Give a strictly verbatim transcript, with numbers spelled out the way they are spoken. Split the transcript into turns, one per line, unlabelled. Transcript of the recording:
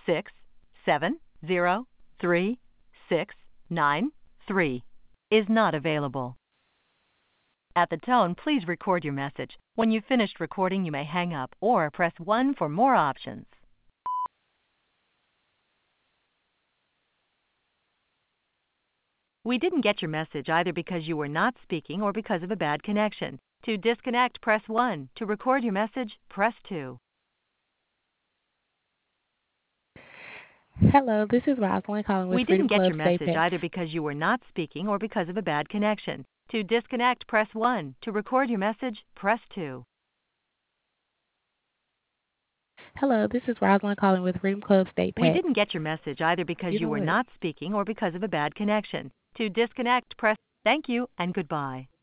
six seven zero three six nine three is not available. At the tone, please record your message. When you've finished recording, you may hang up or press one for more options. We didn't get your message either because you were not speaking or because of a bad connection. To disconnect, press one. To record your message, press two.
Hello, this is Rosalind calling with
We
Freedom
didn't get
Club
your
Stay
message
Pet.
either because you were not speaking or because of a bad connection. To disconnect, press one. To record your message, press two.
Hello, this is Rosalind calling with Freedom Club Stay
We
Pet.
didn't get your message either because
You
you
know
were
what?
not speaking or because of a bad connection. To disconnect, press thank you and goodbye.